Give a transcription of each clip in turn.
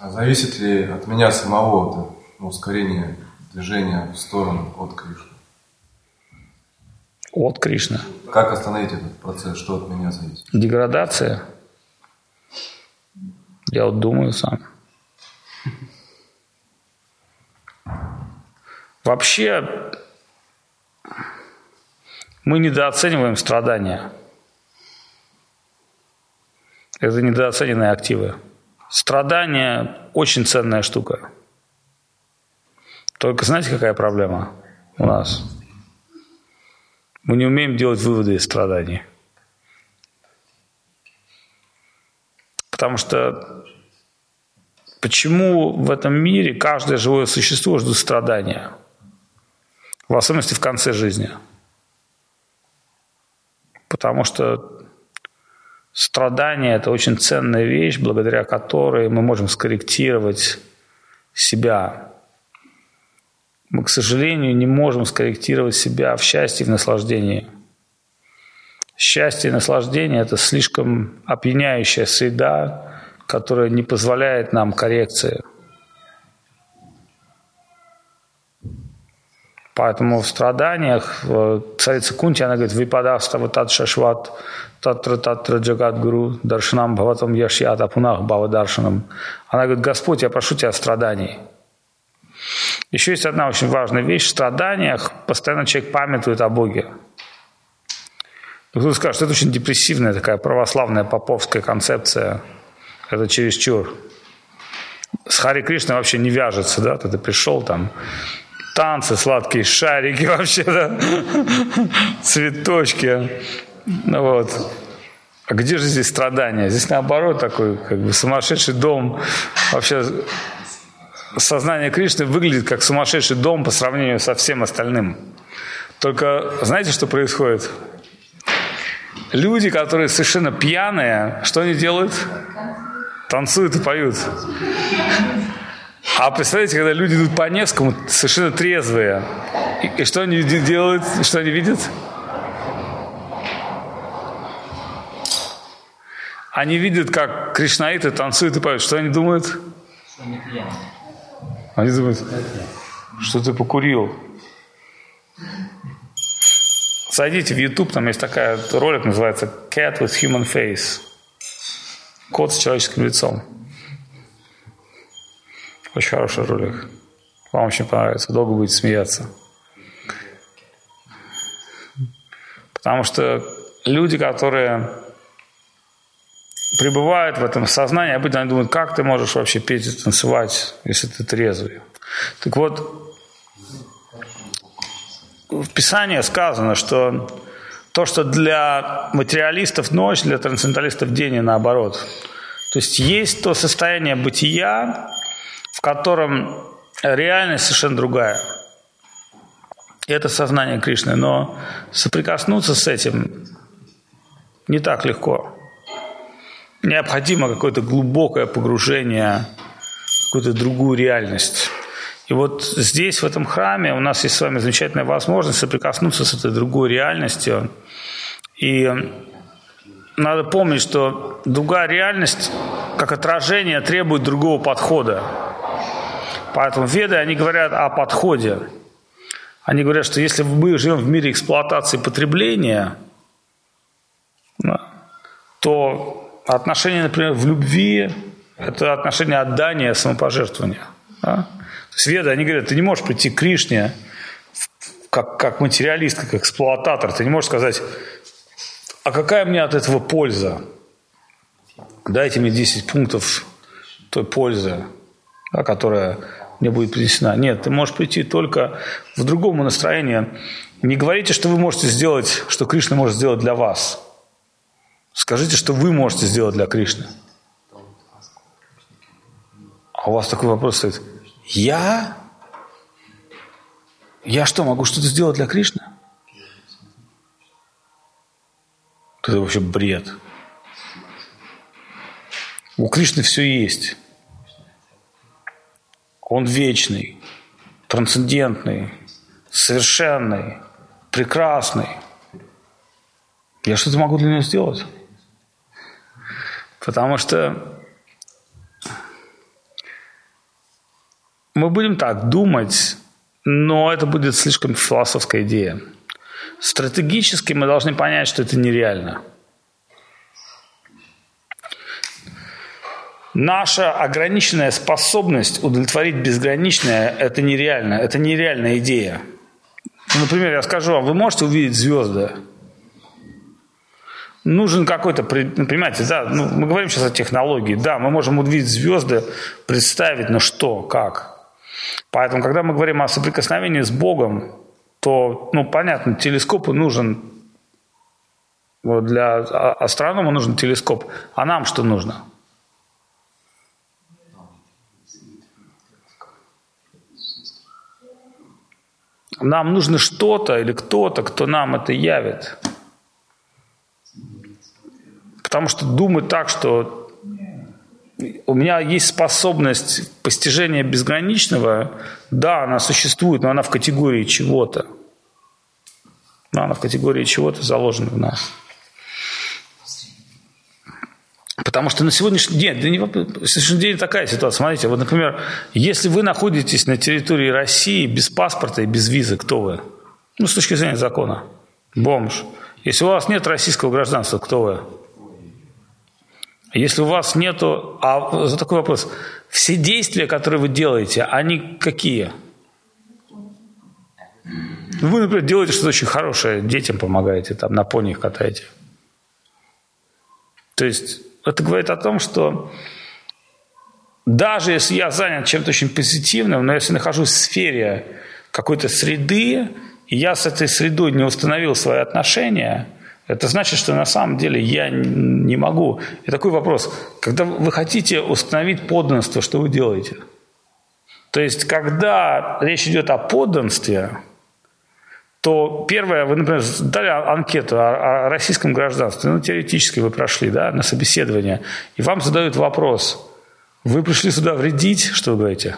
А зависит ли от меня самого это ускорение движения в сторону от Кришны? От Кришны. Как остановить этот процесс? Что от меня зависит? Деградация. Я вот думаю сам. Вообще, мы недооцениваем страдания. Это недооцененные активы. Страдание – очень ценная штука. Только знаете, какая проблема у нас? Мы не умеем делать выводы из страданий. Потому что почему в этом мире каждое живое существо ждет страдания? В особенности в конце жизни. Потому что страдание – это очень ценная вещь, благодаря которой мы можем скорректировать себя. Мы, к сожалению, не можем скорректировать себя в счастье и в наслаждении. Счастье и наслаждение – это слишком опьяняющая среда, которая не позволяет нам коррекции. Поэтому в страданиях царица Кунти, она говорит, «Випадастава тат шашват татра джагадгуру даршанам бхаватам яшьята пунах бхава даршанам». Она говорит, Господь, я прошу тебя страданий. Еще есть одна очень важная вещь. В страданиях постоянно человек памятует о Боге. Кто-то скажет, что это очень депрессивная такая православная поповская концепция. Это чересчур. С Хари Кришной вообще не вяжется, да? Ты пришел там, танцы, сладкие шарики вообще, да? Цветочки. Ну вот. А где же здесь страдания? Здесь наоборот такой, как бы сумасшедший дом. Вообще сознание Кришны выглядит как сумасшедший дом по сравнению со всем остальным. Только знаете, что происходит? Люди, которые совершенно пьяные, что они делают? Танцуют и поют. А представляете, когда люди идут по Невскому, совершенно трезвые, и что они делают, что они видят? Они видят, как кришнаиты танцуют и поют. Что они думают? Что они пьяные. Они думают, что ты покурил. Зайдите в YouTube, там есть такой ролик, называется Cat with Human Face. Кот с человеческим лицом. Очень хороший ролик. Вам очень понравится. Долго будете смеяться. Потому что люди, которые пребывают в этом сознании, обычно они думают, как ты можешь вообще петь и танцевать, если ты трезвый. Так вот, в Писании сказано, что то, что для материалистов ночь, для трансценденталистов день и наоборот. То есть то состояние бытия, в котором реальность совершенно другая. И это сознание Кришны. Но соприкоснуться с этим не так легко. Необходимо какое-то глубокое погружение в какую-то другую реальность. И вот здесь, в этом храме, у нас есть с вами замечательная возможность соприкоснуться с этой другой реальностью. И надо помнить, что другая реальность, как отражение, требует другого подхода. Поэтому веды, они говорят о подходе. Они говорят, что если мы живем в мире эксплуатации и потребления, то отношение, например, в любви – это отношение отдания, самопожертвования. Да? То есть веды, они говорят, ты не можешь прийти к Кришне как материалист, как эксплуататор. Ты не можешь сказать, а какая мне от этого польза? Дайте мне 10 пунктов той пользы, да, которая мне будет принесена. Нет, ты можешь прийти только в другом настроении. Не говорите, что вы можете сделать, что Кришна может сделать для вас. Скажите, что вы можете сделать для Кришны. А у вас такой вопрос стоит. Я? Я что, могу что-то сделать для Кришны? Это вообще бред. У Кришны все есть. Он вечный, трансцендентный, совершенный, прекрасный. Я что-то могу для него сделать? Потому что Мы будем так думать, но это будет слишком философская идея. Стратегически мы должны понять, что это нереально. Наша ограниченная способность удовлетворить безграничное – это нереально. Это нереальная идея. Например, я скажу вам, вы можете увидеть звезды? Нужен какой-то, понимаете, да, мы говорим сейчас о технологии. Да, мы можем увидеть звезды, представить, но что, как. Поэтому, когда мы говорим о соприкосновении с Богом, то, понятно, телескоп нужен, вот для астронома нужен телескоп. А нам что нужно? Нам нужно что-то или кто-то, кто нам это явит. Потому что думать так, что у меня есть способность постижения безграничного, да, она существует, но она в категории чего-то. Она в категории чего-то заложена в нас. Потому что на сегодняшний день такая ситуация. Смотрите, вот, например, если вы находитесь на территории России без паспорта и без визы, кто вы? С точки зрения закона. Бомж. Если у вас нет российского гражданства, кто вы? Если у вас нету... А за такой вопрос. Все действия, которые вы делаете, они какие? Вы, например, делаете что-то очень хорошее, детям помогаете, там, на пони их катаете. То есть это говорит о том, что даже если я занят чем-то очень позитивным, но если нахожусь в сфере какой-то среды, и я с этой средой не установил свои отношения, это значит, что на самом деле я не могу. И такой вопрос. Когда вы хотите установить подданство, что вы делаете? То есть, когда речь идет о подданстве, то первое, вы, например, дали анкету о российском гражданстве, теоретически вы прошли, да, на собеседование, и вам задают вопрос. Вы пришли сюда вредить, что вы говорите?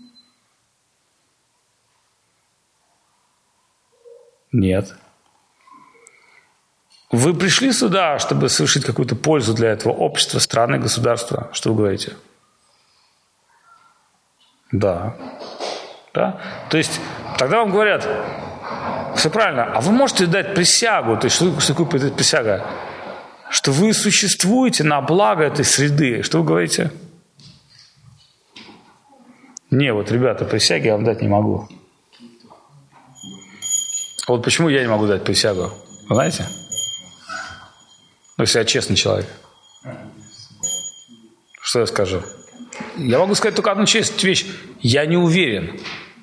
Нет. Вы пришли сюда, чтобы совершить какую-то пользу для этого общества, страны, государства, что вы говорите? Да. Да? То есть, тогда вам говорят... Все правильно. А вы можете дать присягу? То есть, что такое присяга? Что вы существуете на благо этой среды. Что вы говорите? Не, вот, ребята, присяги я вам дать не могу. Вот почему я не могу дать присягу? Вы знаете? Если я честный человек. Что я скажу? Я могу сказать только одну вещь. Я не уверен.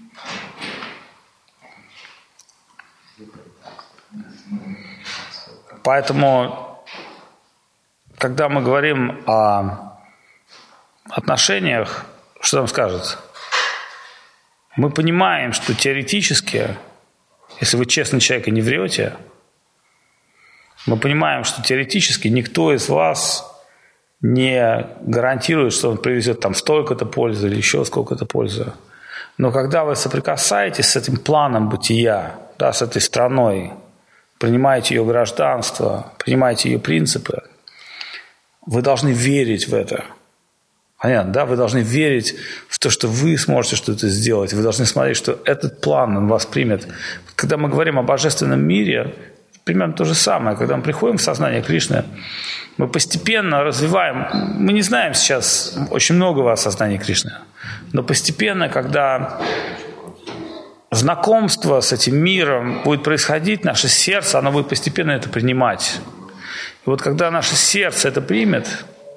Поэтому, когда мы говорим о отношениях, что нам скажут? Мы понимаем, что теоретически, если вы честный человек и не врете, мы понимаем, что теоретически никто из вас не гарантирует, что он привезет там столько-то пользы или еще сколько-то пользы. Но когда вы соприкасаетесь с этим планом бытия, да, с этой страной, принимаете ее гражданство, принимаете ее принципы, вы должны верить в это. Понятно, да? Вы должны верить в то, что вы сможете что-то сделать. Вы должны смотреть, что этот план он вас примет. Когда мы говорим о божественном мире, примерно то же самое. Когда мы приходим в сознание Кришны, мы постепенно развиваем. Мы не знаем сейчас очень многого о сознании Кришны, но постепенно, когда знакомство с этим миром будет происходить, наше сердце, оно будет постепенно это принимать. И вот когда наше сердце это примет,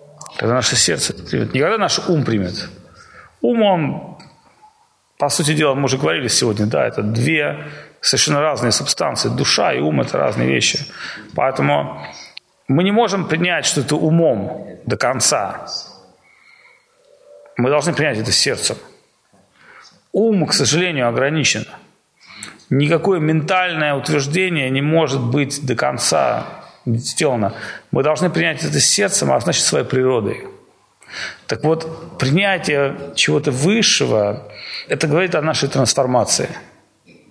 не когда наш ум примет. Ум, он, по сути дела, мы уже говорили сегодня, да, это две совершенно разные субстанции. Душа и ум – это разные вещи. Поэтому мы не можем принять что-то умом до конца. Мы должны принять это сердцем. Ум, к сожалению, ограничен. Никакое ментальное утверждение не может быть до конца сделано. Мы должны принять это сердцем, а значит своей природой. Так вот, принятие чего-то высшего, это говорит о нашей трансформации.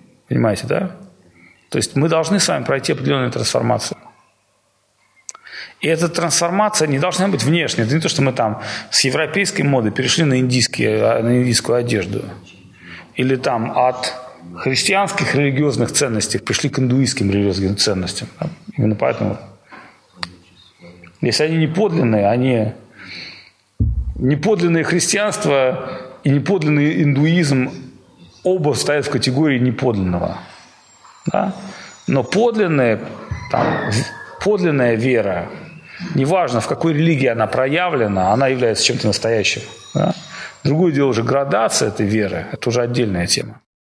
Понимаете, да? То есть мы должны с вами пройти определенную трансформацию. И эта трансформация не должна быть внешней. Это не то, что мы там с европейской моды перешли на индийскую одежду. Или там от христианских религиозных ценностей пришли к индуистским религиозным ценностям. Именно поэтому, если они не подлинные, они неподлинное христианство и неподлинный индуизм оба стоят в категории неподлинного. Да? Но подлинная вера, неважно, в какой религии она проявлена, она является чем-то настоящим. Да? Другое дело уже градация этой веры, это уже отдельная тема.